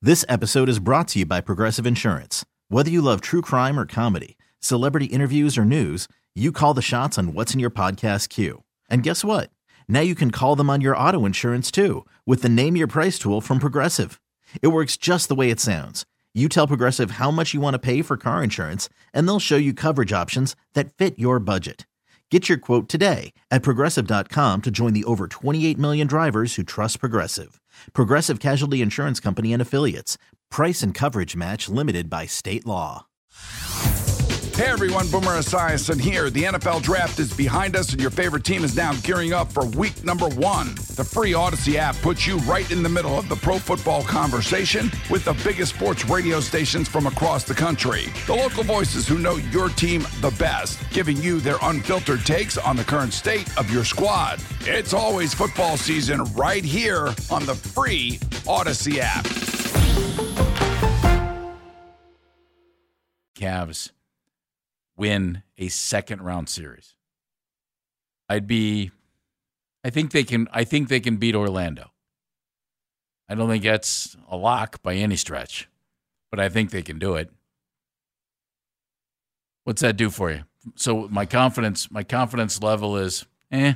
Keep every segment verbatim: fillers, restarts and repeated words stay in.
This episode is brought to you by Progressive Insurance. Whether you love true crime or comedy, celebrity interviews or news, you call the shots on what's in your podcast queue. And guess what? Now you can call them on your auto insurance too with the Name Your Price tool from Progressive. It works just the way it sounds. You tell Progressive how much you want to pay for car insurance, and they'll show you coverage options that fit your budget. Get your quote today at Progressive dot com to join the over twenty-eight million drivers who trust Progressive. Progressive Casualty Insurance Company and Affiliates. Price and coverage match limited by state law. Hey everyone, Boomer Esiason here. The N F L Draft is behind us and your favorite team is now gearing up for week number one. The free Odyssey app puts you right in the middle of the pro football conversation with the biggest sports radio stations from across the country. The local voices who know your team the best, giving you their unfiltered takes on the current state of your squad. It's always football season right here on the free Odyssey app. Cavs win a second round series. I'd be I think they can I think they can beat Orlando. I don't think that's a lock by any stretch, but I think they can do it. What's that do for you? So my confidence my confidence level is eh.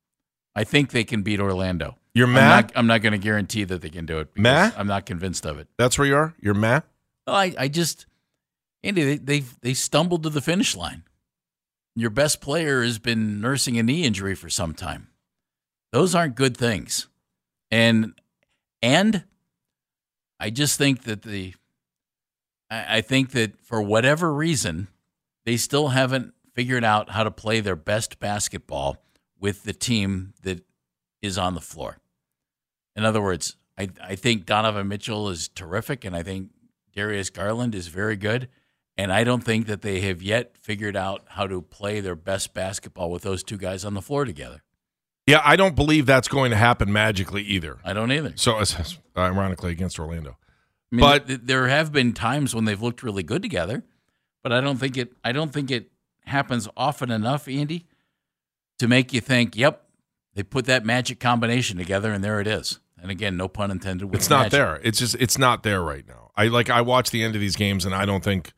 I think they can beat Orlando. You're I'm mad? not, I'm not going to guarantee that they can do it because Meh? I'm not convinced of it. That's where you are? You're mad? Well, I, I just Andy, they they they stumbled to the finish line. Your best player has been nursing a knee injury for some time. Those aren't good things. And and I just think that the I, I think that for whatever reason, they still haven't figured out how to play their best basketball with the team that is on the floor. In other words, I, I think Donovan Mitchell is terrific, and I think Darius Garland is very good. And I don't think that they have yet figured out how to play their best basketball with those two guys on the floor together. Yeah, I don't believe that's going to happen magically either. I don't either. So, it's, ironically, against Orlando. I mean, but th- there have been times when they've looked really good together, but I don't think it. I don't think it happens often enough, Andy, to make you think, "Yep, they put that magic combination together, and there it is." And again, no pun intended. With it's not magic. there. It's just it's not there right now. I like I watch the end of these games, and I don't think.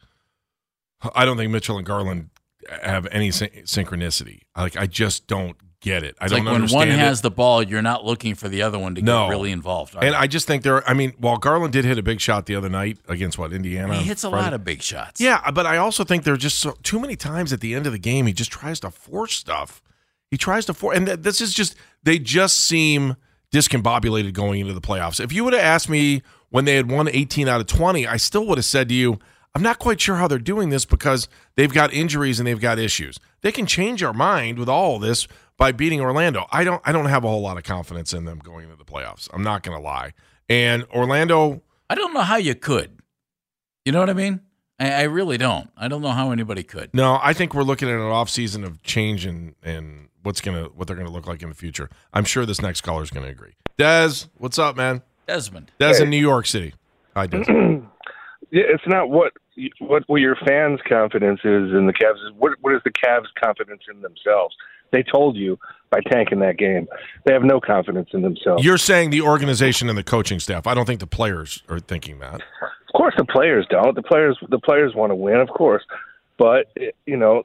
I don't think Mitchell and Garland have any syn- synchronicity. Like I just don't get it. I it's don't like understand when one has it. the ball, you're not looking for the other one to no. get really involved. And I just think there. I mean, while Garland did hit a big shot the other night against what Indiana, he hits a Friday. lot of big shots. Yeah, but I also think there are just so, too many times at the end of the game he just tries to force stuff. He tries to force, and th- this is just they just seem discombobulated going into the playoffs. If you would have asked me when they had won eighteen out of twenty, I still would have said to you, I'm not quite sure how they're doing this because they've got injuries and they've got issues. They can change our mind with all of this by beating Orlando. I don't I don't have a whole lot of confidence in them going into the playoffs. I'm not going to lie. And Orlando, I don't know how you could. You know what I mean? I, I really don't. I don't know how anybody could. no, I think we're looking at an offseason of change and, and what's gonna what they're going to look like in the future. I'm sure this next caller is going to agree. Des, what's up, man? Desmond. Des Hey. in New York City. Hi, Des. Yeah, it's not what what what your fans' confidence is in the Cavs. Is what what is the Cavs' confidence in themselves? They told you by tanking that game. They have no confidence in themselves. You're saying the organization and the coaching staff. I don't think the players are thinking that. Of course, the players don't. The players the players want to win, of course, but you know,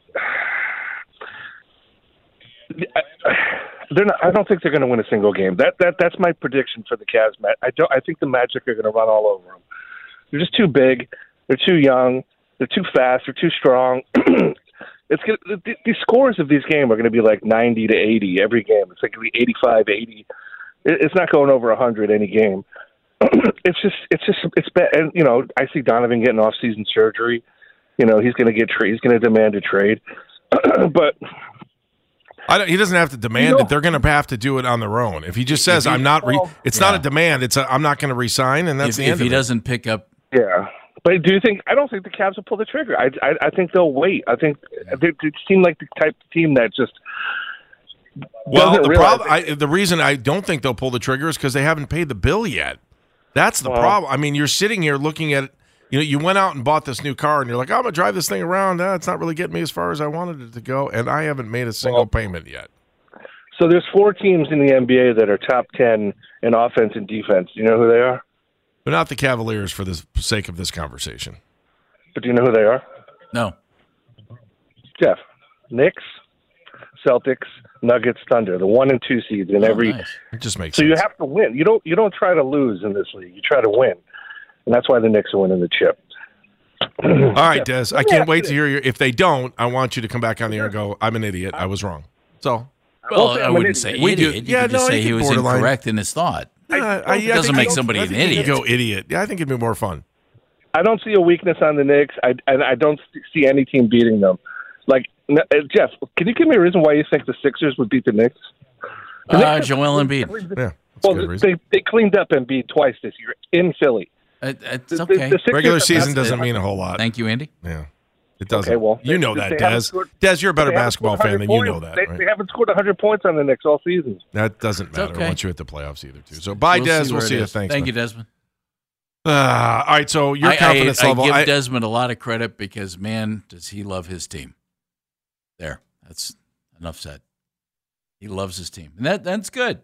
they're not. I don't think they're going to win a single game. That that that's my prediction for the Cavs. I don't. I think the Magic are going to run all over them. They're just too big. They're too young. They're too fast. They're too strong. It's gonna, the scores of these games are going to be like ninety to eighty every game. It's like going to be eighty-five, eighty. It's not going over one hundred any game. It's just, it's just, it's bad. And you know, I see Donovan getting off-season surgery. You know, he's going to get tra- he's going to demand a trade. But I don't, he doesn't have to demand You know- it. They're going to have to do it on their own. If he just says, he- "I'm not," re- it's Yeah. not a demand. It's a, I'm not going to resign, and that's If, the if end he of it. doesn't pick up, yeah. But do you think? I don't think the Cavs will pull the trigger. I, I, I think they'll wait. I think they, they seem like the type of team that just. Well, doesn't the realize problem, I, the reason I don't think they'll pull the trigger is because they haven't paid the bill yet. That's the Well- problem. I mean, you're sitting here looking at, you know, you went out and bought this new car, and you're like, "I'm gonna drive this thing around. Uh, it's not really getting me as far as I wanted it to go, and I haven't made a single Well- payment yet." So there's four teams in the N B A that are top ten in offense and defense. Do you know who they are? But not the Cavaliers for the sake of this conversation. But do you know who they are? No. Jeff, Knicks, Celtics, Nuggets, Thunder, the one and two seeds in Oh, every. nice. It just makes So sense. you have to win. You don't. You don't try to lose in this league. You try to win, and that's why the Knicks are winning the chip. All right, Des. I can't wait to hear you. If they don't, I want you to come back on the air and go, I'm an idiot. I was wrong. So, Well, say I I'm wouldn't an say idiot. We do- idiot. You yeah, could just no, say you he can was borderline. incorrect in his thought. uh, I, It doesn't I make think- somebody I an think you idiot. could go idiot. Yeah, I think it'd be more fun. I don't see a weakness on the Knicks. I and I don't see any team beating them. Like n- uh, Jeff, can you give me a reason why you think the Sixers would beat the Knicks? The Uh, Knicks- Joel Embiid. Yeah, that's a Well, good reason. they they cleaned up Embiid twice this year in Philly. It, it's The- the- okay. the Sixers Regular have season not- doesn't mean a whole lot. Thank you, Andy. Yeah, it doesn't. Okay, well, you they- know they that, haven't Des. scored- Des, you're a better They haven't basketball scored fan than 100 you know points. that, They, right? they haven't scored one hundred points on the Knicks all season. That doesn't matter okay. once you're at the playoffs either, too. So, bye, We'll Des. see We'll where see it you. is. Thanks. Thank man. you, Desmond. Uh, all right, so your I, confidence I, level. I give I- Desmond a lot of credit because, man, does he love his team. There. That's enough said. He loves his team. And that that's good.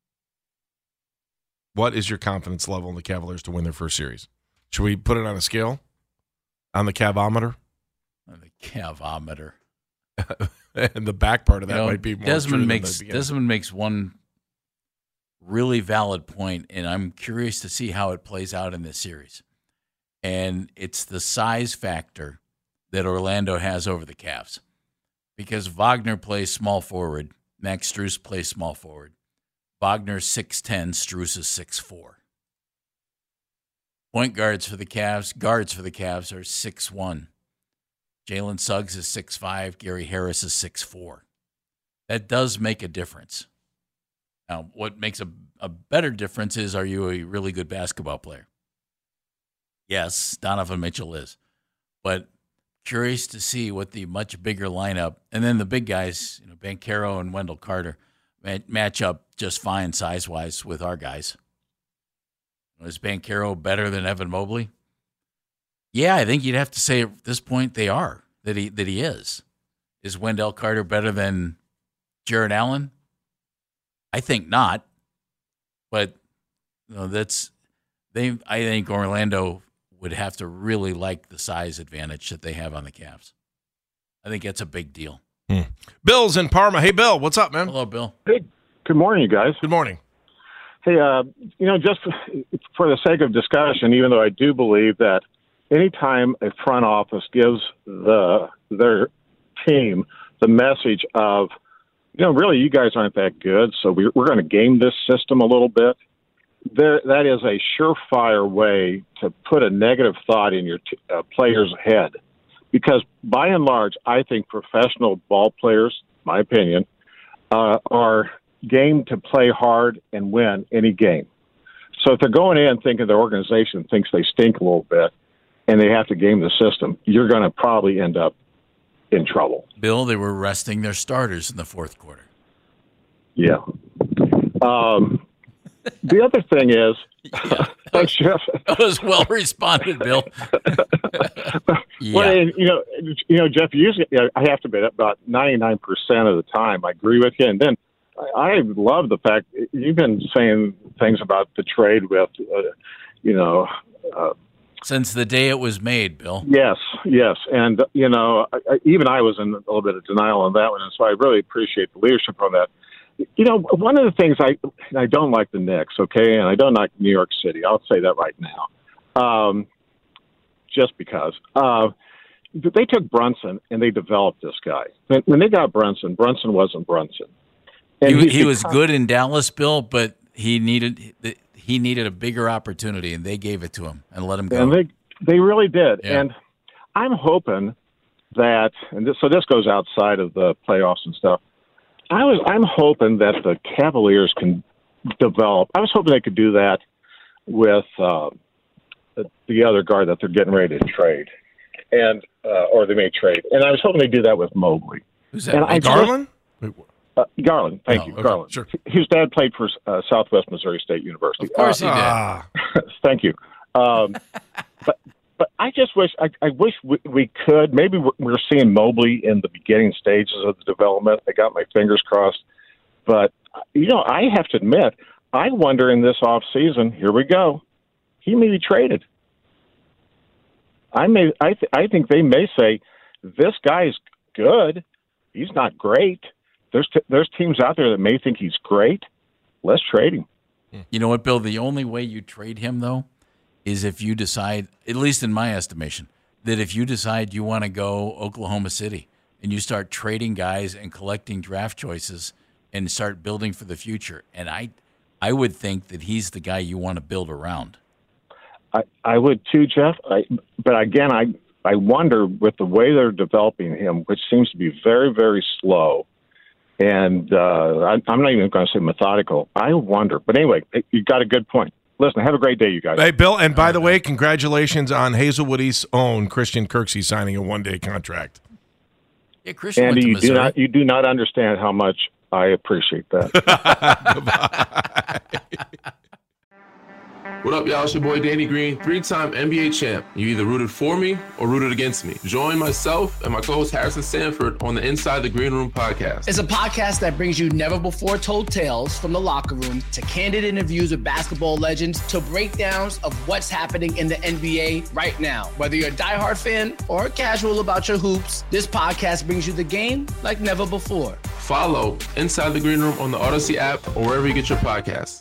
what is your confidence level in the Cavaliers to win their first series? Should we put it on a scale? On the Cavometer? The Cavometer. And the back part of that You know, might be more true Desmond than makes the beginning. Desmond makes one really valid point, and I'm curious to see how it plays out in this series. And it's the size factor that Orlando has over the Cavs, because Wagner plays small forward, Max Strus plays small forward. Wagner's six ten, Strus is six four. Point guards for the Cavs, guards for the Cavs are six one. Jalen Suggs is six five. Gary Harris is six four. That does make a difference. Now, what makes a, a better difference is, are you a really good basketball player? Yes, Donovan Mitchell is. But curious to see what the much bigger lineup, and then the big guys, you know, Banchero and Wendell Carter, match up just fine size-wise with our guys. Is Banchero better than Evan Mobley? Yeah, I think you'd have to say at this point they are, that he that he is. Is Wendell Carter better than Jared Allen? I think not. But you know, that's they I think Orlando would have to really like the size advantage that they have on the Cavs. I think that's a big deal. Hmm. Bill's in Parma. Hey, Bill, what's up, man? Hello, Bill. Hey, good morning, you guys. Good morning. Hey, uh, you know, just for, for the sake of discussion, even though I do believe that anytime a front office gives the their team the message of, you know, really, you guys aren't that good, so we, we're going to game this system a little bit, there, that is a surefire way to put a negative thought in your t- uh, player's head. Because by and large, I think professional ball players, my opinion, uh, are game to play hard and win any game. So if they're going in thinking their organization thinks they stink a little bit and they have to game the system, you're going to probably end up in trouble. Bill, they were resting their starters in the fourth quarter. Yeah. Um, the other thing is, Yeah. thanks, Jeff. That was well responded, Bill. Yeah. Well, and, you know, you know, Jeff. Usually, I have to admit, about ninety-nine percent of the time, I agree with you. And then I, I love the fact you've been saying things about the trade with, uh, you know. Uh, Since the day it was made, Bill. yes, yes, and you know, I, I, even I was in a little bit of denial on that one, and so I really appreciate the leadership on that. You know, one of the things I I don't like the Knicks, okay, and I don't like New York City. I'll say that right now, um, just because uh, they took Brunson and they developed this guy. When, when they got Brunson, Brunson wasn't Brunson. And He, he's he was become- good in Dallas, Bill, but he needed he needed a bigger opportunity, and they gave it to him and let him go. And they they really did. Yeah. And I'm hoping that, and this, so this goes outside of the playoffs and stuff. I was I'm hoping that the Cavaliers can develop. I was hoping they could do that with uh, the, the other guard that they're getting ready to trade, and uh, or they may trade. And I was hoping they do that with Mobley. Who's that? And I Garland? Wait, Uh, Garland, thank Oh, you, okay, Garland. sure. His dad played for uh, Southwest Missouri State University. Of course Uh, he did. Ah, Thank you. Um, but but I just wish I, I wish we, we could. Maybe we're, we're seeing Mobley in the beginning stages of the development. I got my fingers crossed. But you know, I have to admit, I wonder in this off season. Here we go. he may be traded. I may, I, th- I think they may say, this guy's good. He's not great. There's t- there's teams out there that may think he's great. Let's trade him. You know what, Bill? The only way you trade him, though, is if you decide, at least in my estimation, that if you decide you want to go Oklahoma City and you start trading guys and collecting draft choices and start building for the future. And I, I would think that he's the guy you want to build around. I, I would too, Jeff. I, but again, I I wonder with the way they're developing him, which seems to be very, very slow, and uh, I, I'm not even going to say methodical. I wonder. But anyway, you got a good point. Listen, have a great day, you guys. Hey, Bill, and by the way, congratulations on Hazelwood East's own Christian Kirksey signing a one-day contract. Yeah, Christian Andy, went to you Missouri. do not you do not understand how much I appreciate that. What up, y'all? It's your boy Danny Green, three-time N B A champ. You either rooted for me or rooted against me. Join myself and my co-host Harrison Sanford on the Inside the Green Room podcast. It's a podcast that brings you never-before-told tales from the locker room to candid interviews with basketball legends to breakdowns of what's happening in the N B A right now. Whether you're a diehard fan or casual about your hoops, this podcast brings you the game like never before. Follow Inside the Green Room on the Odyssey app or wherever you get your podcasts.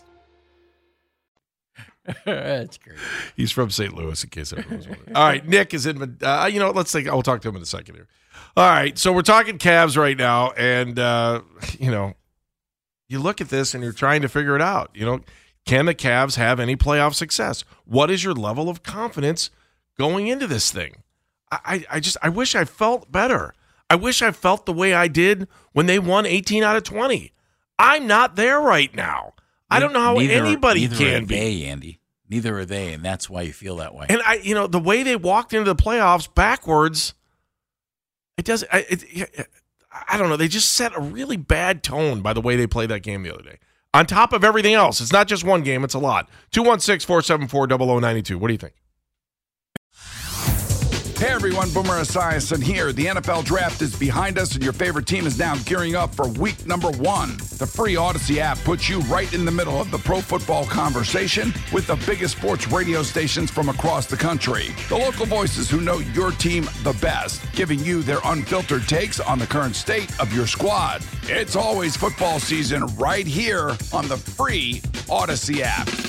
That's great. He's from Saint Louis, in case everyone's wondering. All right, Nick is in. Uh, you know, let's think. I'll talk to him in a second here. All right, so we're talking Cavs right now, and uh, you know, you look at this and you're trying to figure it out. You know, can the Cavs have any playoff success? What is your level of confidence going into this thing? I, I just, I wish I felt better. I wish I felt the way I did when they won eighteen out of twenty. I'm not there right now. I don't know how neither, anybody neither can are be. They, Andy. Neither are they, and that's why you feel that way. And I, you know, the way they walked into the playoffs backwards, it doesn't. I, it, I don't know. They just set a really bad tone by the way they played that game the other day. On top of everything else, it's not just one game; it's a lot. Two one six four seven four zero zero nine two. What do you think? Hey everyone, Boomer Esiason here. The N F L Draft is behind us and your favorite team is now gearing up for week number one. The free Odyssey app puts you right in the middle of the pro football conversation with the biggest sports radio stations from across the country. The local voices who know your team the best, giving you their unfiltered takes on the current state of your squad. It's always football season right here on the free Odyssey app.